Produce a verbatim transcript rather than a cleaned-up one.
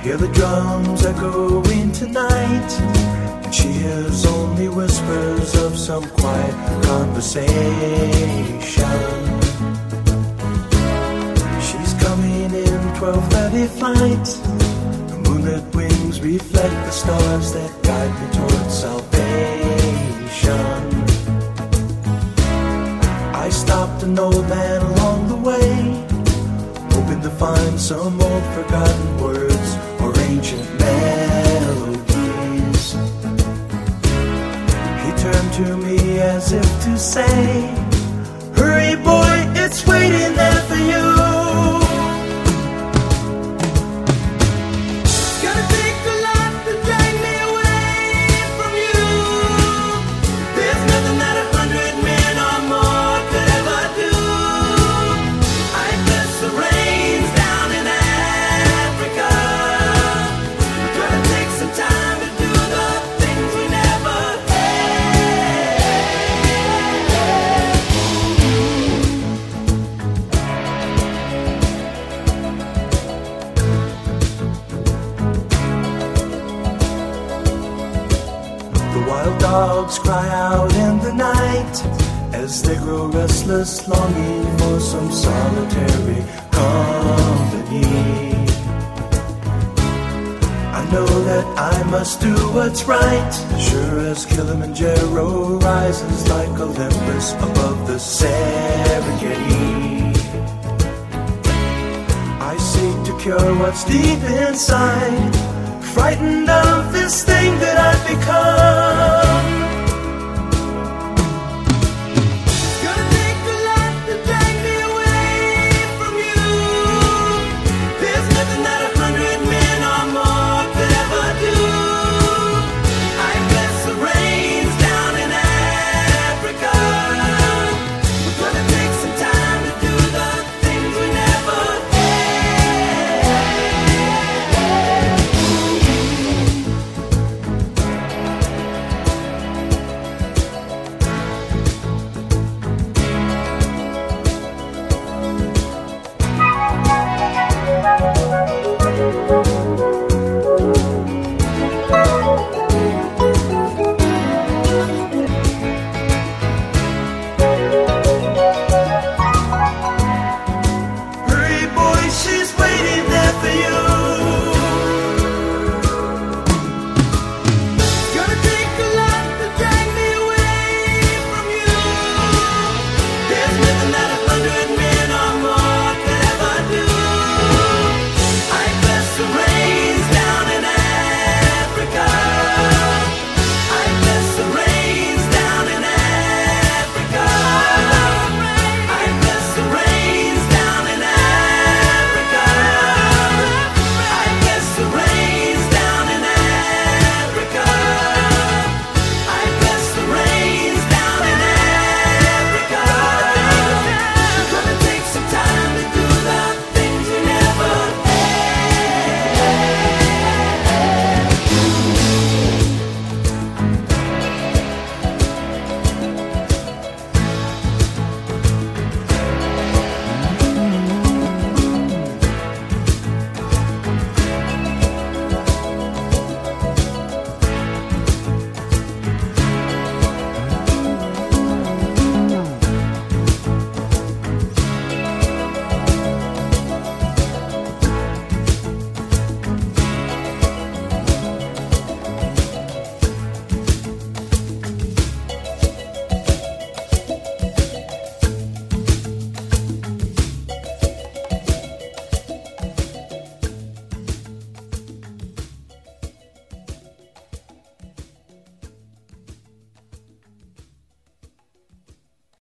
Hear the drums echoing tonight, and she hears only whispers of some quiet conversation. She's coming in twelve thirty flight. The moonlit wings reflect the stars that guide me towards salvation. I stopped an old man along the way, hoping to find some old forgotten words or ancient melodies. He turned to me as if to say, hurry boy, it's waiting there for you. Gonna take a lot to drag me away from you. There's nothing that a hundred men or more could ever do. I bless the rains down in Africa. Gonna take some time to do the things we never The wild dogs cry out in the night as they grow restless, longing for some solitary company. I know that I must do what's right, sure as Kilimanjaro rises like Olympus above the Serengeti. I seek to cure what's deep inside, frightened of this thing that I've become.